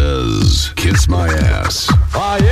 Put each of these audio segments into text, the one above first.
is Kiss My Ass. Oh, yeah.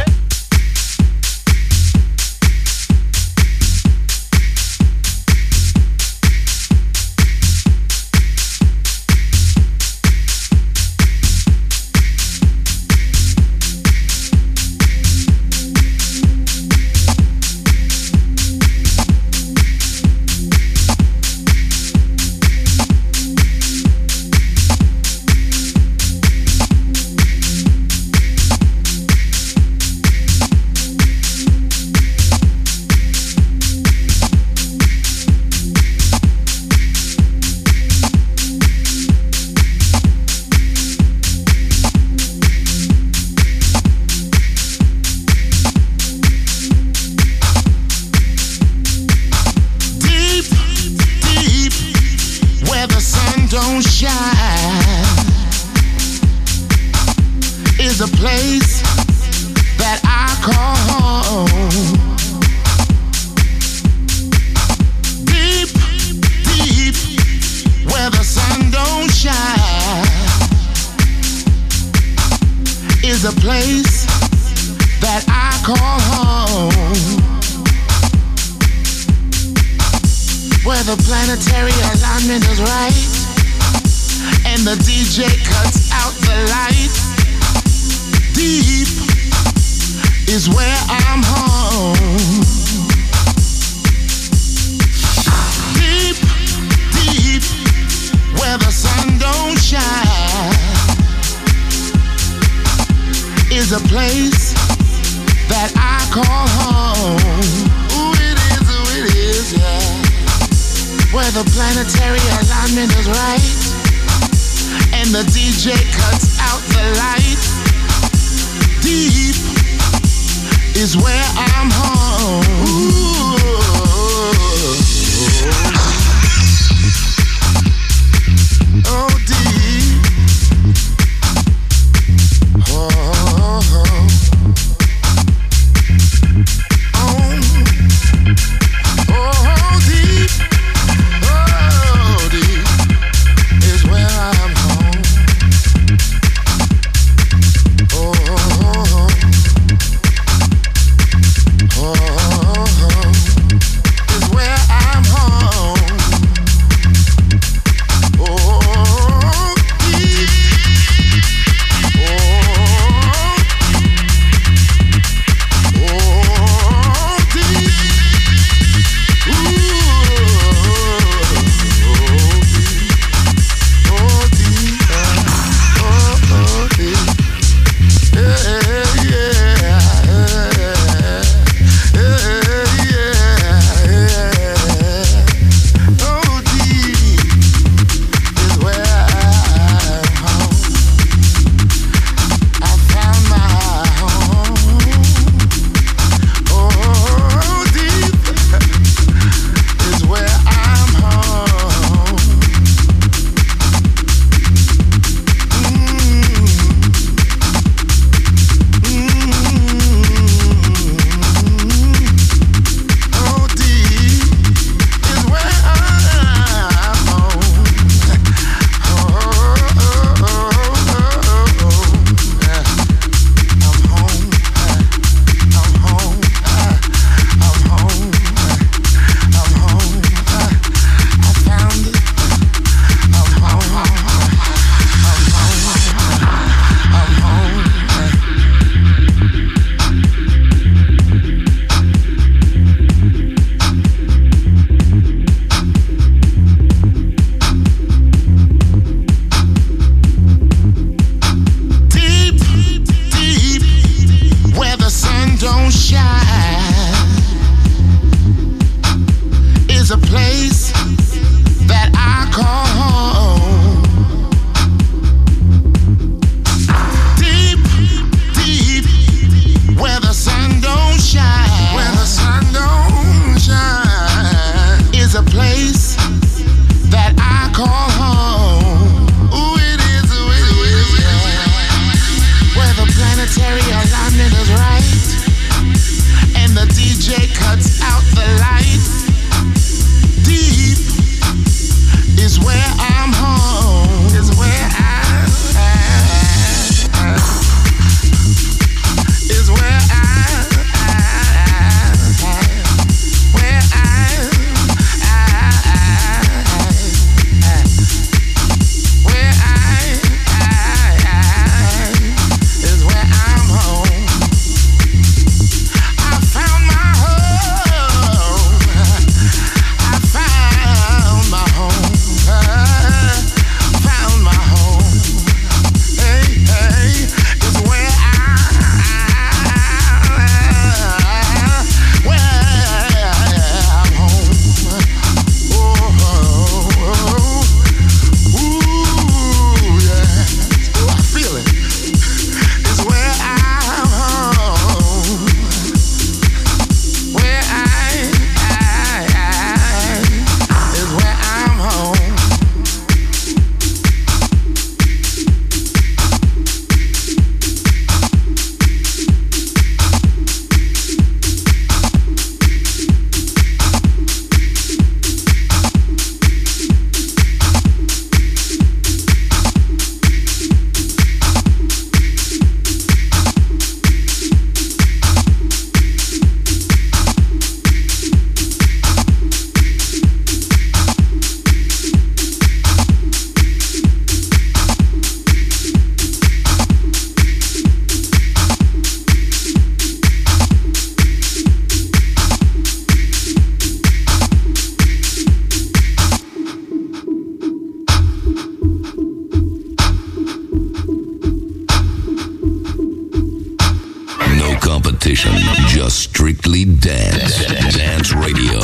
competition, just strictly dance. Dance Radio.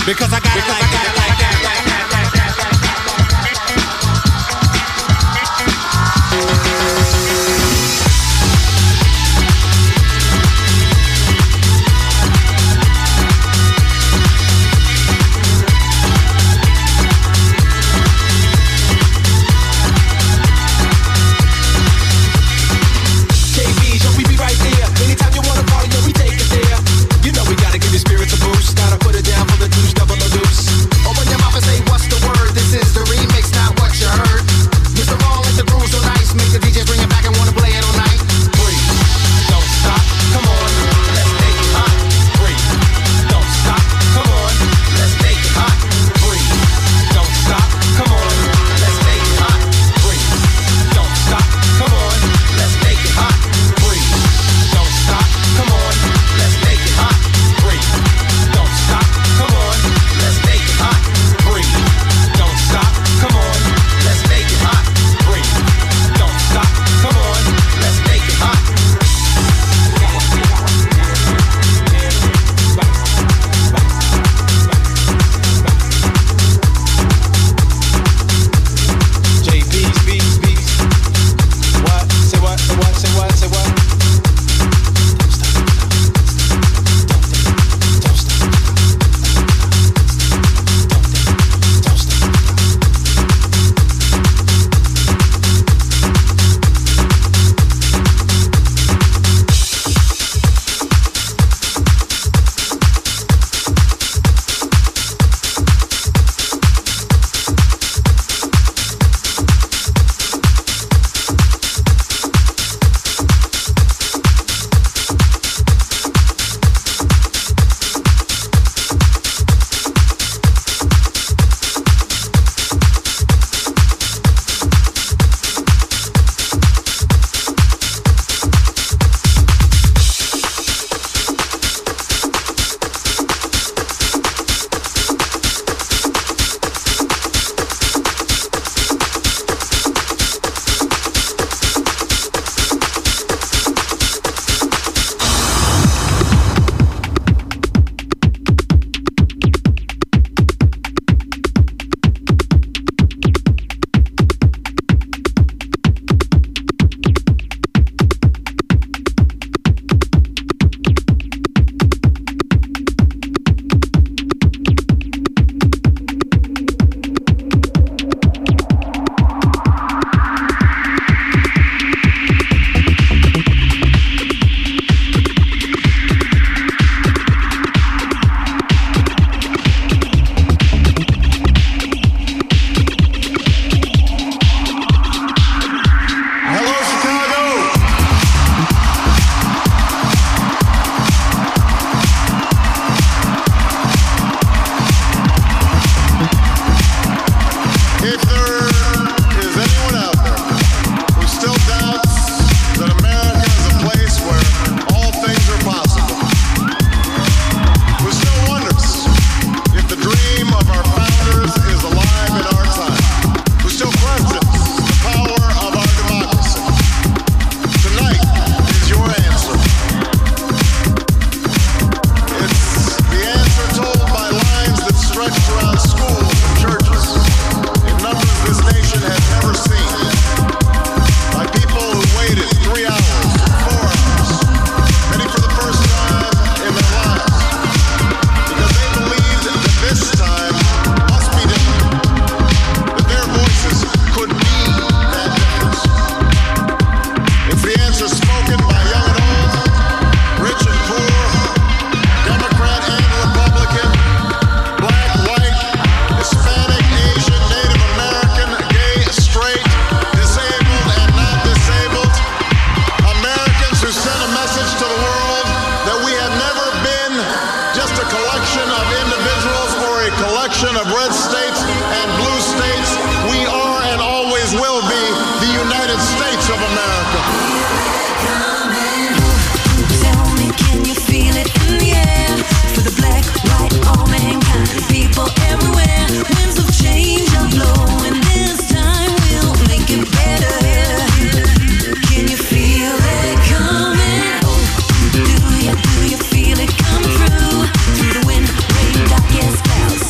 Because I got it like that. Do you feel it come through the wind, rain, darkest clouds?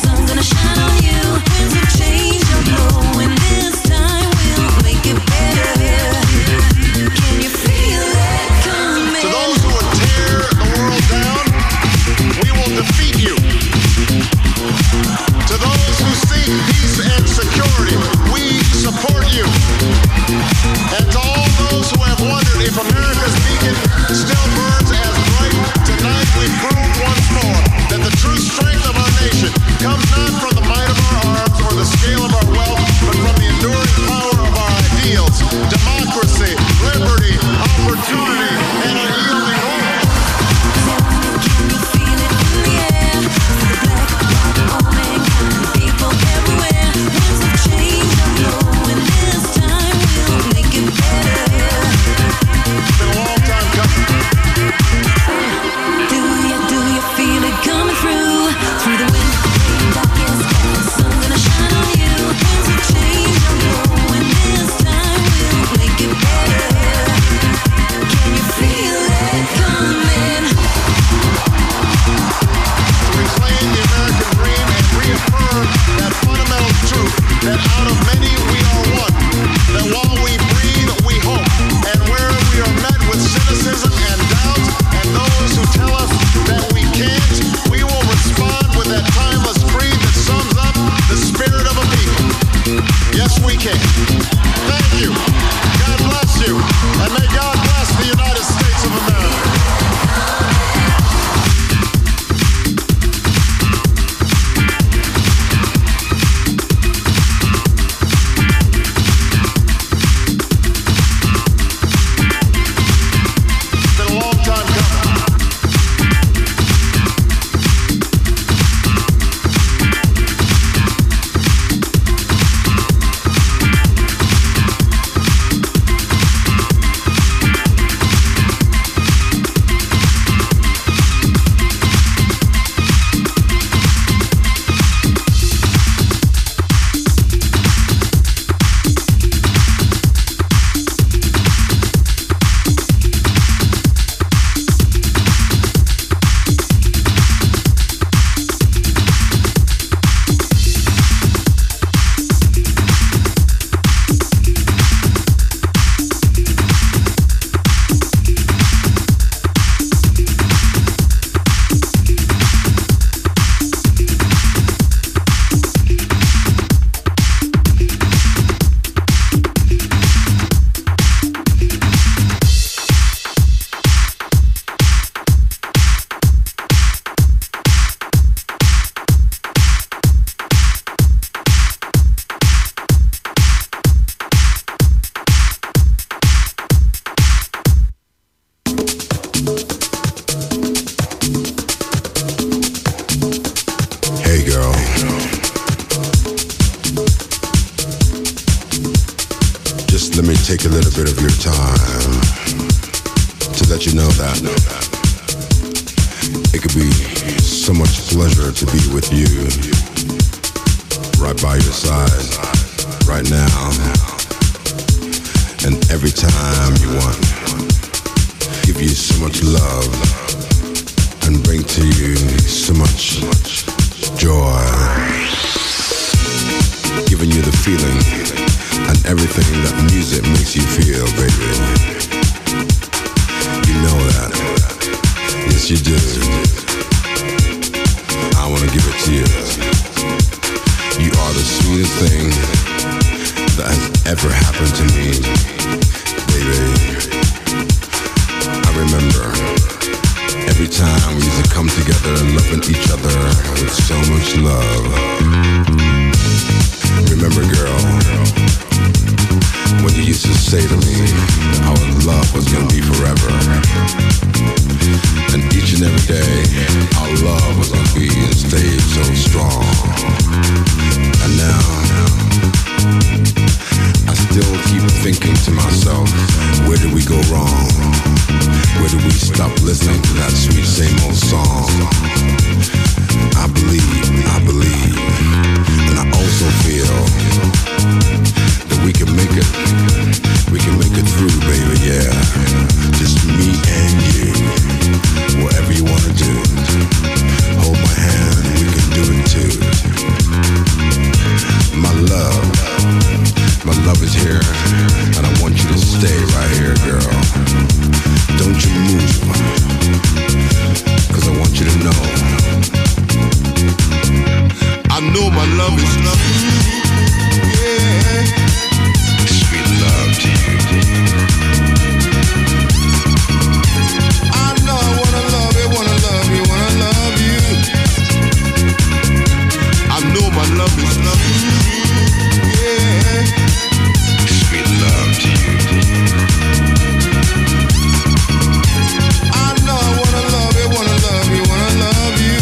let me take a little bit of your time to let you know that it could be so much pleasure to be with you right by your side right now and every time you want. Give you so much love and bring to you so much joy. Giving you the feeling and everything that music makes you feel, baby. You know that. Yes, you do. I want to give it to you. You are the sweetest thing that has ever happened to me, baby. I remember every time we used to come together loving each other with so much love. Remember, girl, when you used to say to me that our love was gonna be forever, and each and every day our love was gonna be and stay so strong. And now I still keep thinking to myself, where did we go wrong? Where did we stop listening to that sweet same old song? I believe, and I also feel that we can make it through, baby, yeah. Just me and you, whatever you wanna do. Hold my hand, we can do it too. My love is here, and I want you to stay right here, girl. Don't you move, 'cause I want you to know I know my love is love. Yeah. Sweet love to you. I know I wanna love you, wanna love you, wanna love you. I know my love is love. Yeah. Sweet love to you. I know I wanna love you, wanna love you, wanna love you.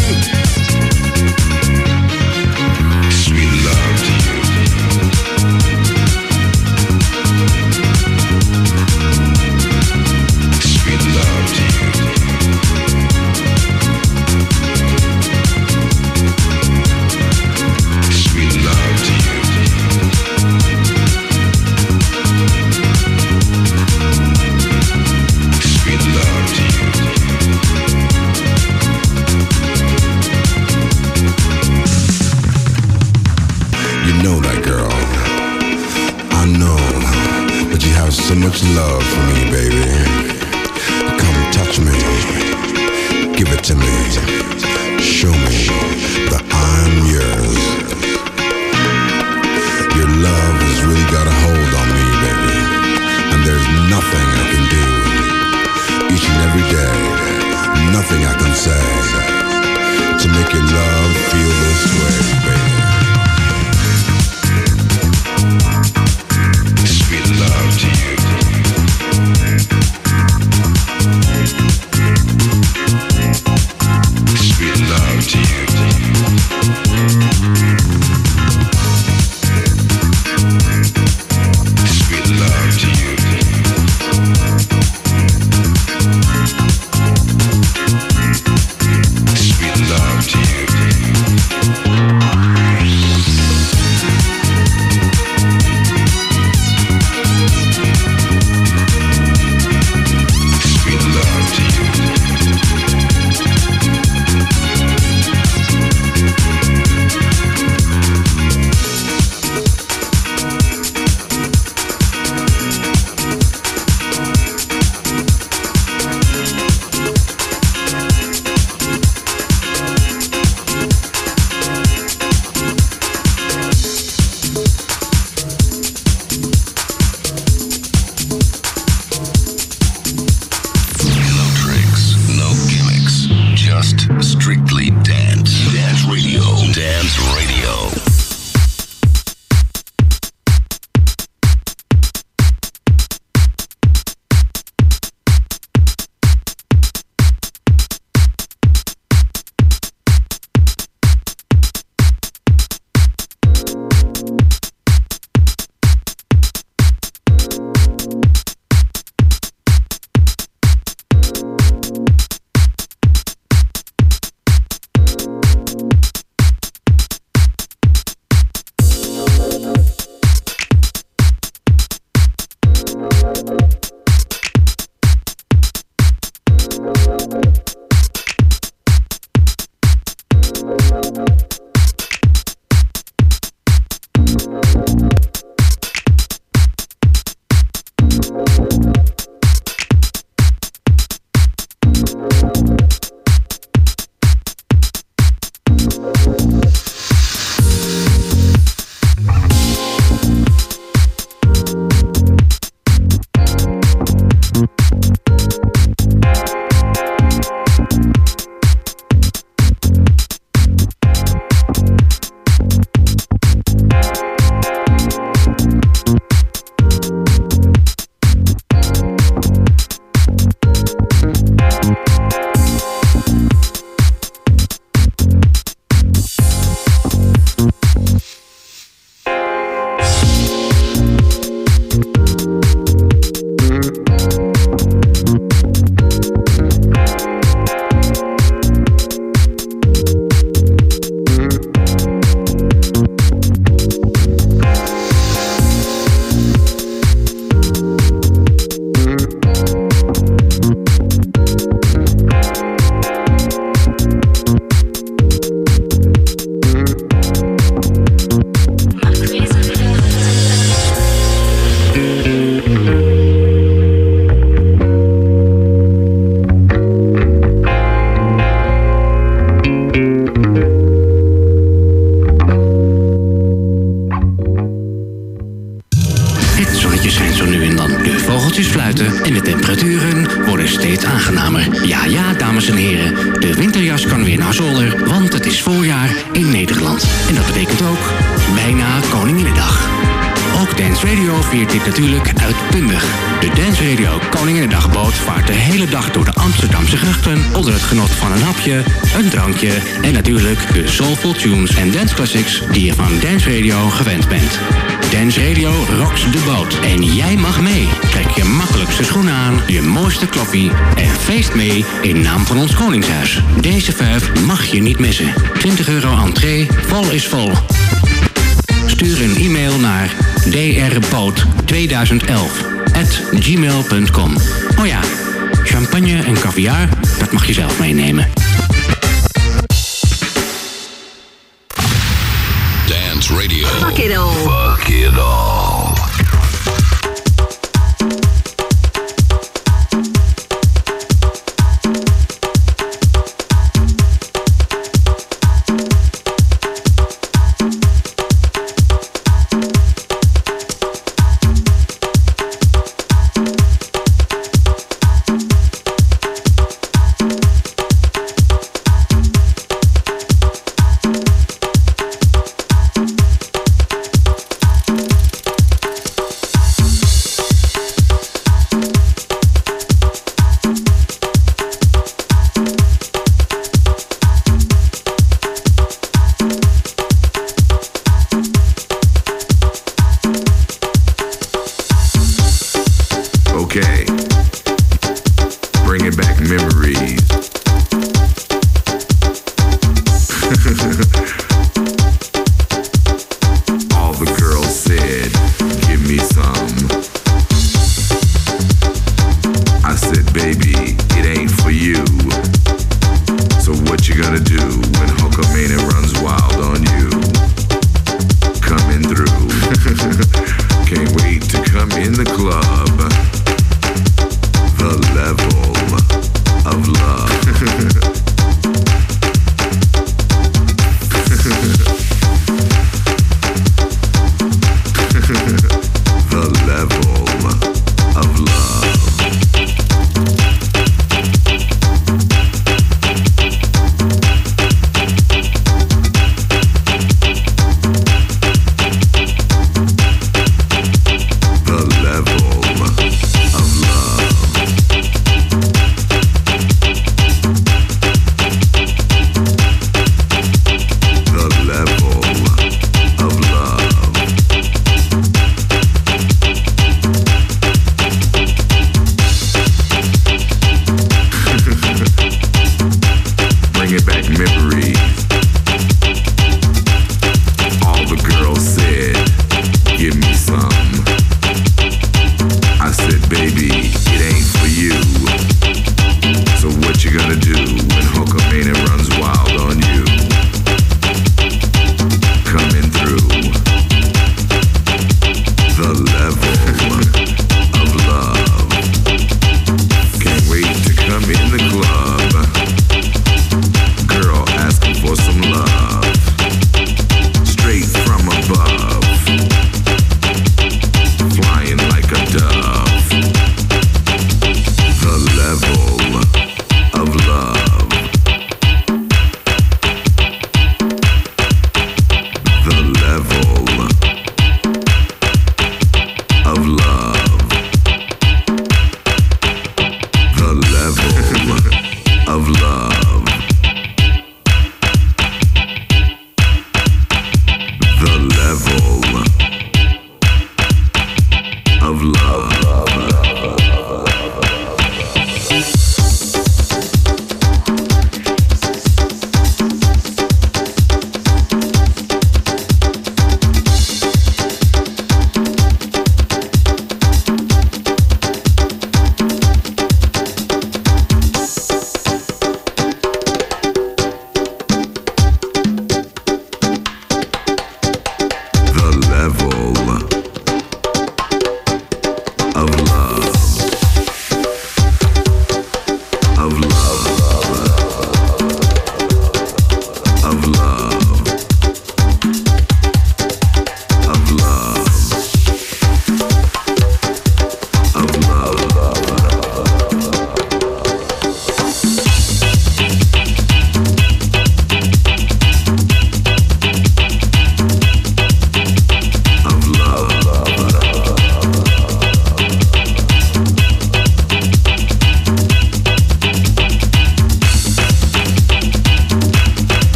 Sweet love to you. Sweet love to you. Sweet love to you. Sweet love to you. You know that, girl. I know that you have so much love for me, baby. Come touch me. Give it to me. Show me that I'm yours. Your love has really got a hold on me, baby. And there's nothing I can do. Each and every day, nothing I can say to make your love feel this way, baby. Sweet love to you. Sweet love to you. Sweet love to you. Sweet love to you. Sweet love to you. Een drankje en natuurlijk de soulful tunes en dance classics die je van Dance Radio gewend bent. Dance Radio rocks de boot en jij mag mee. Trek je makkelijkste schoenen aan, je mooiste kloffie en feest mee in naam van ons Koningshuis. Deze 5 mag je niet missen. €20 entree, vol is vol. Stuur een e-mail naar drboot2011@gmail.com. Oh ja, champagne en caviar, dat mag je zelf meenemen. Dance Radio. Fuck it all. Fuck it all. Okay, bringing back memories. All the girls said, give me some. I said, baby, it ain't for you. So what you gonna do when Hulkamania runs wild on you? Coming through. Can't wait to come in the club. The level of love.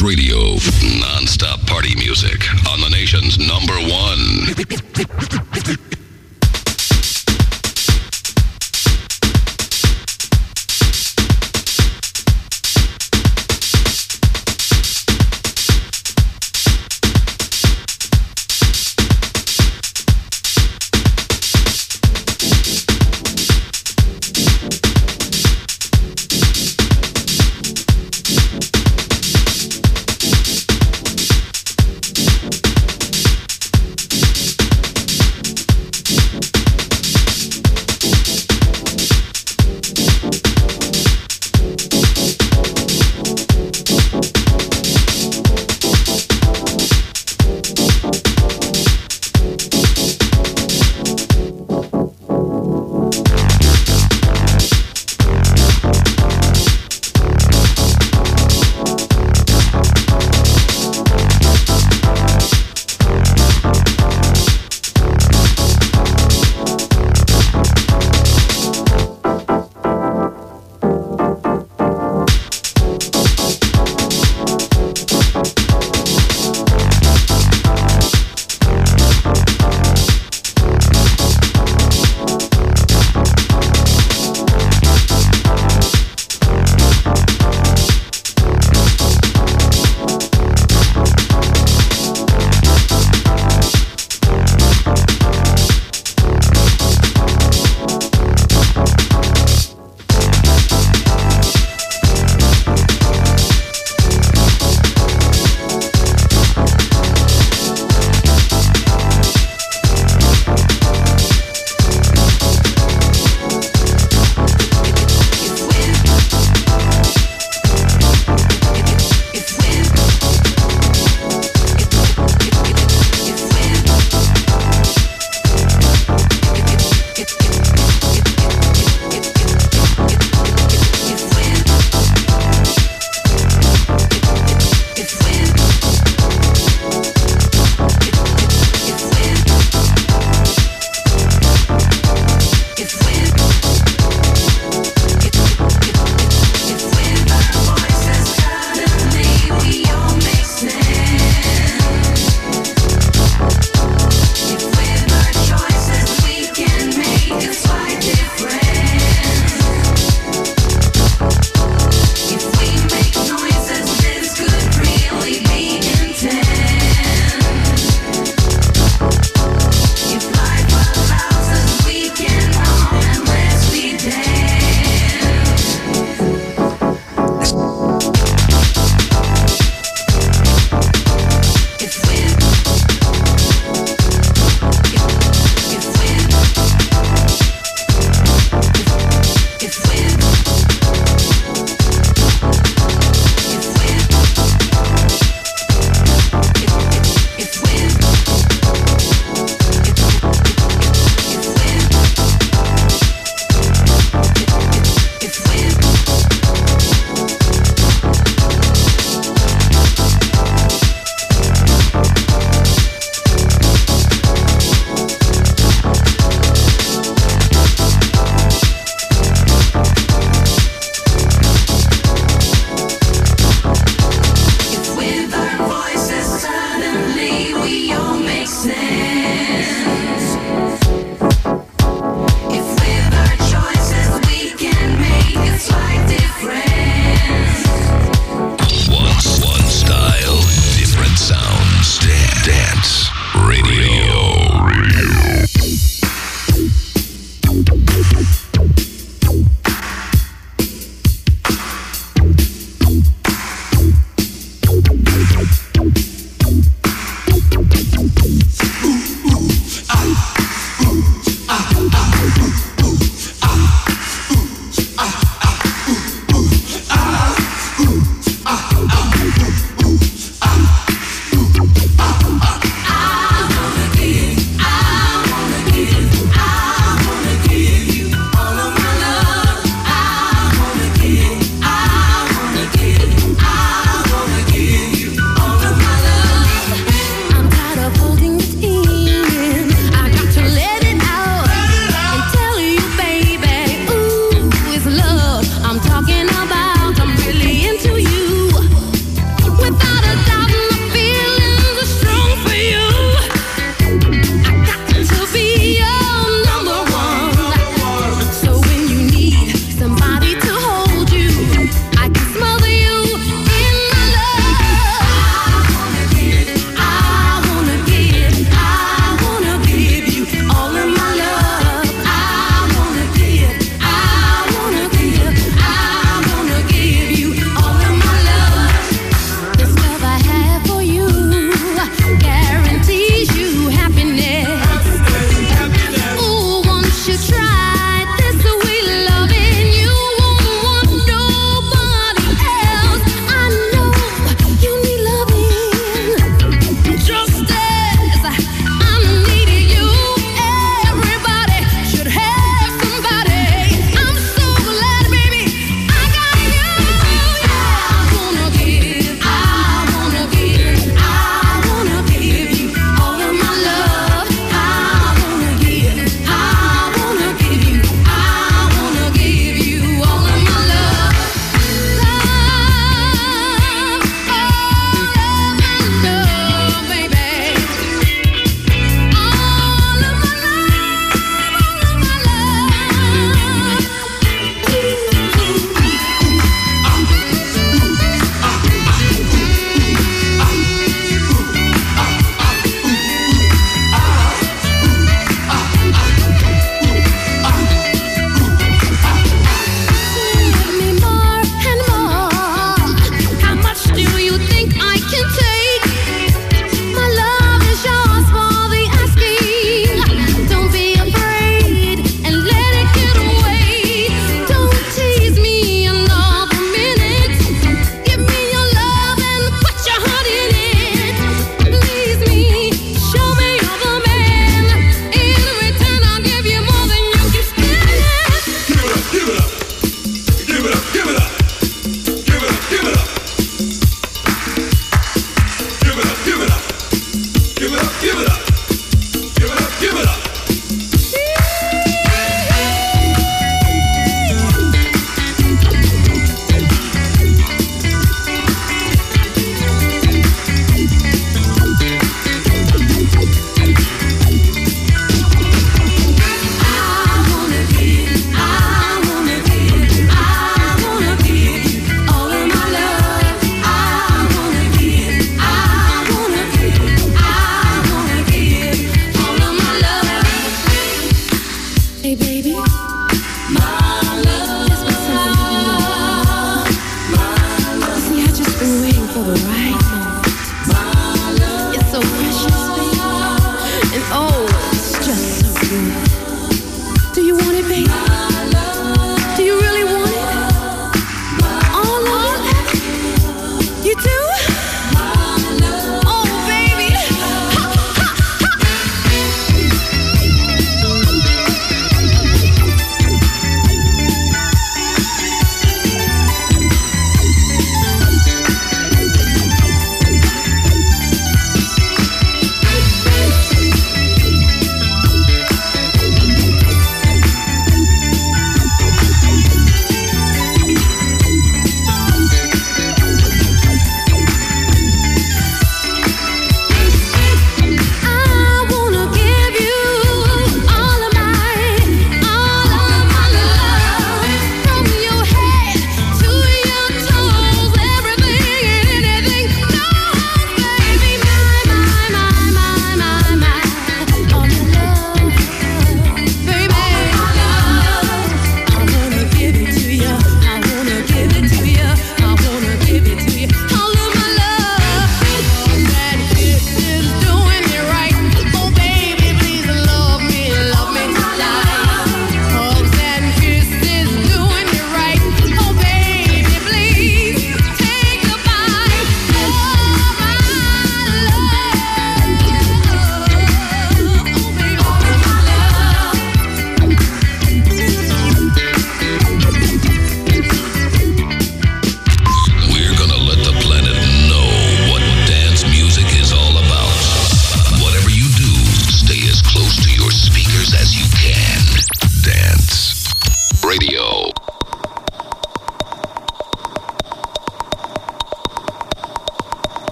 Dance Radio. Non-stop party music on the nation's number one.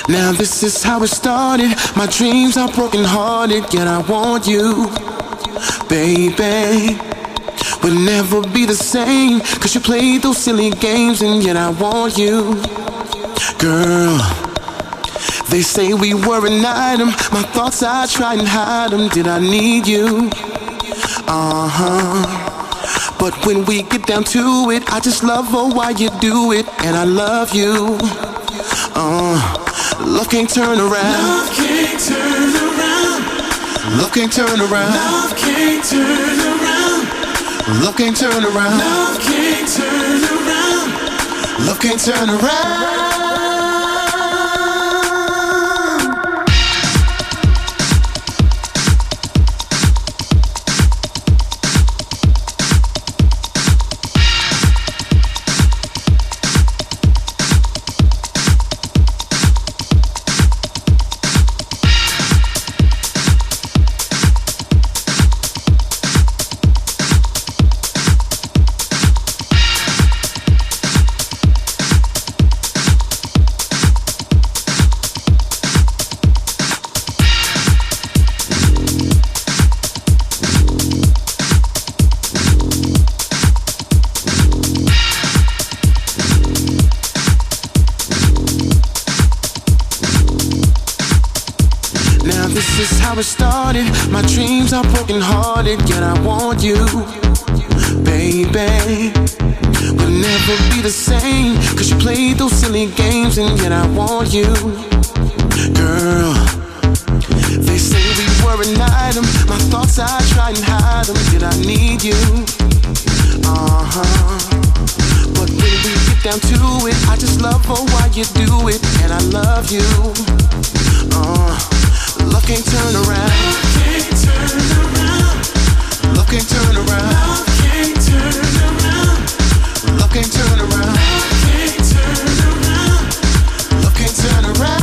Now this is how it started. My dreams are broken hearted, yet I want you, baby. We'll never be the same, 'cause you played those silly games, and yet I want you, girl. They say we were an item. My thoughts, I try and hide them. Did I need you? But when we get down to it, I just love why you do it, and I love you. Love can't turn around. Love can't turn around. Love can't turn around. Love can't turn around. Love can't turn around. Love can't turn around. Love can't turn around. It started. My dreams are broken hearted, yet I want you, baby. We'll never be the same, 'cause you played those silly games, and yet I want you, girl. They say we were an item. My thoughts, I try and hide them. Did I need you? But when we get down to it, I just love why you do it, and I love you. Love can't turn around. Love can't turn around. Love can't turn around. Love can't turn around. Love can't turn around. Love can't turn around. Love can't turn around.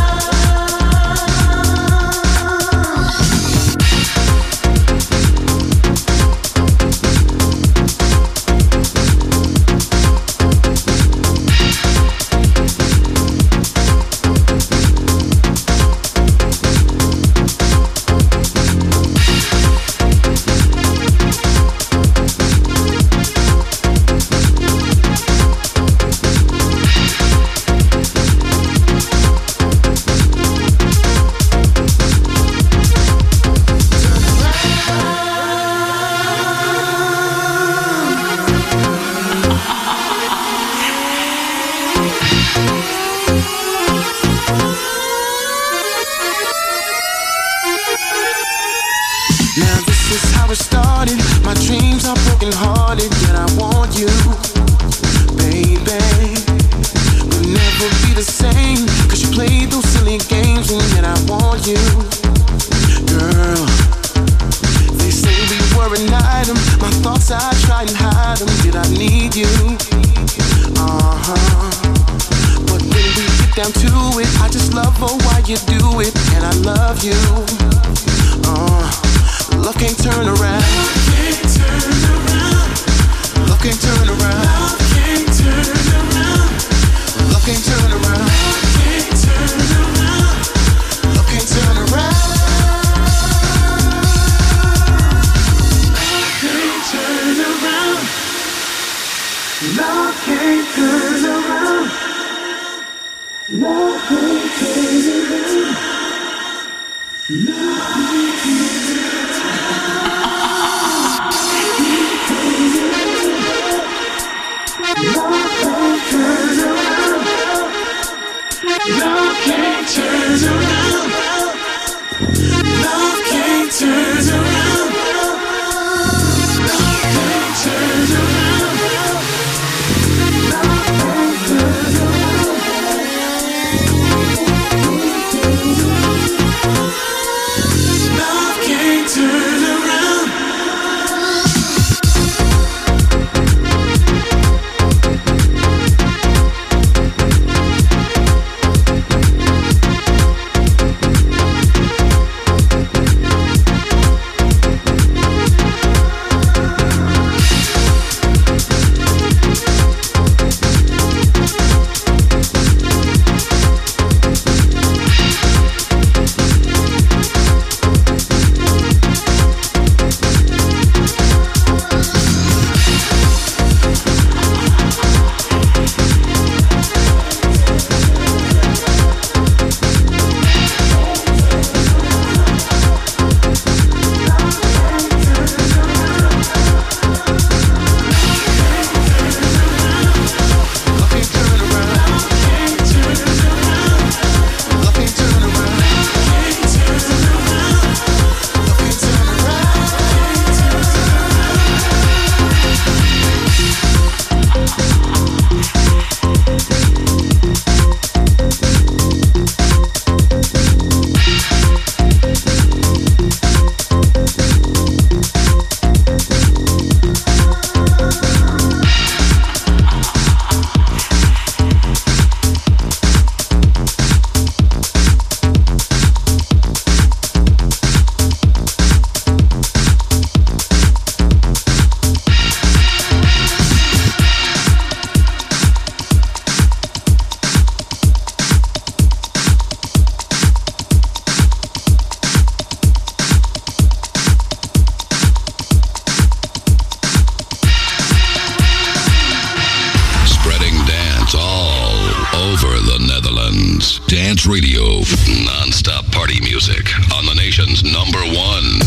Dance Radio. Non-stop party music on the nation's number one.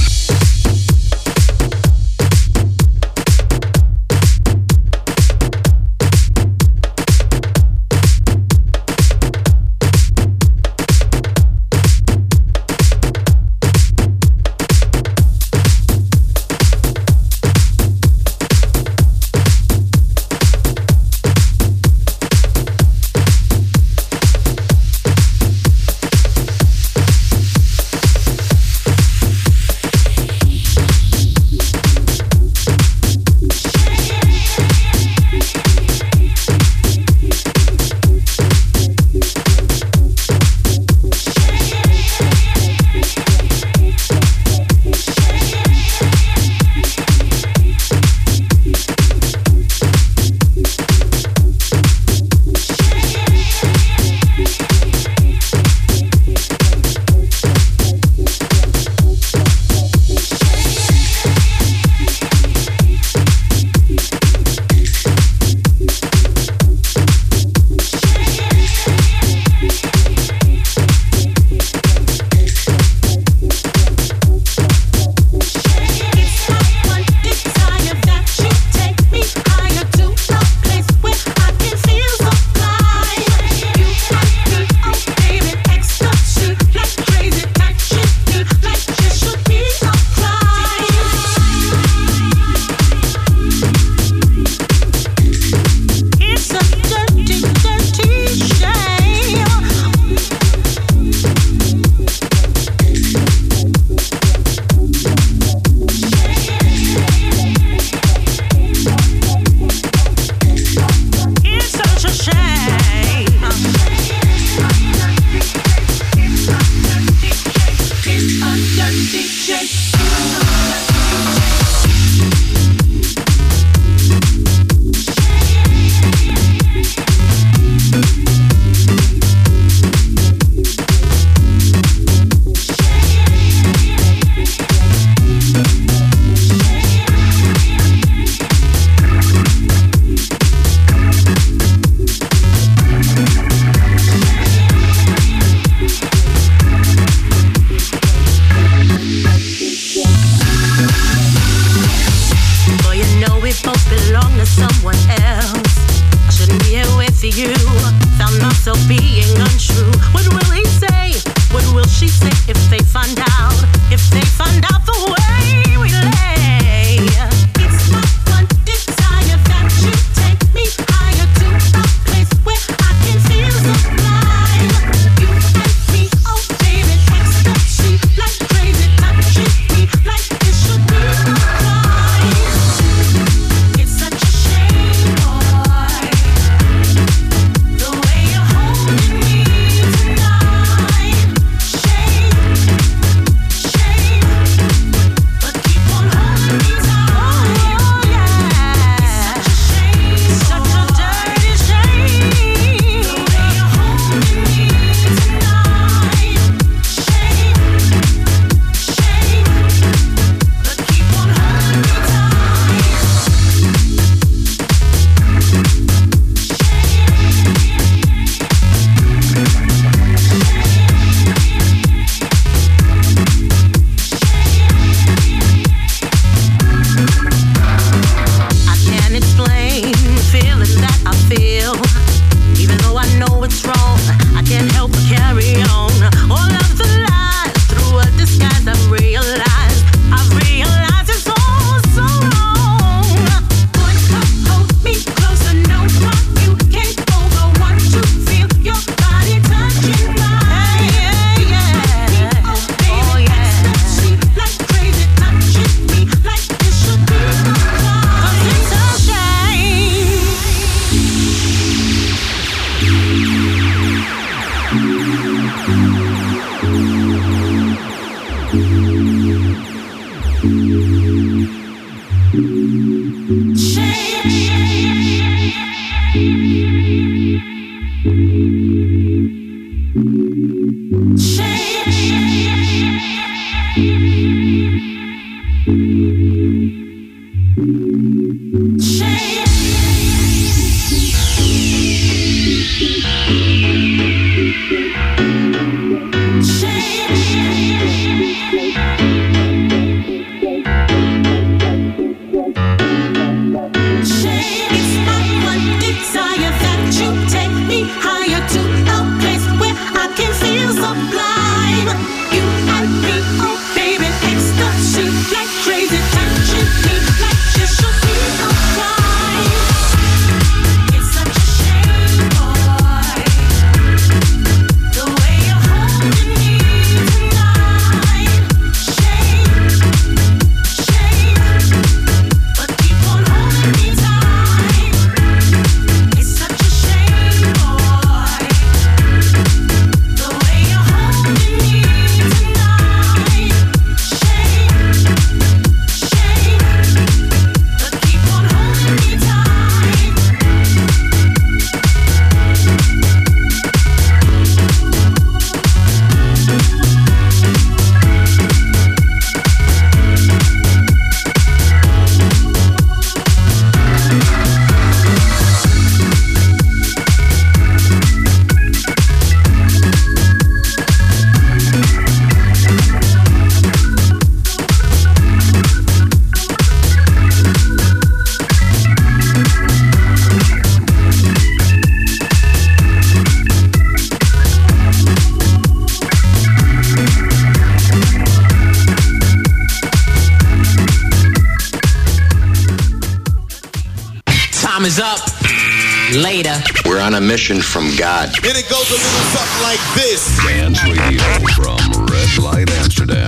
is up. Later. We're on a mission from God. And it goes a little something like this. Dance Radio from Red Light Amsterdam.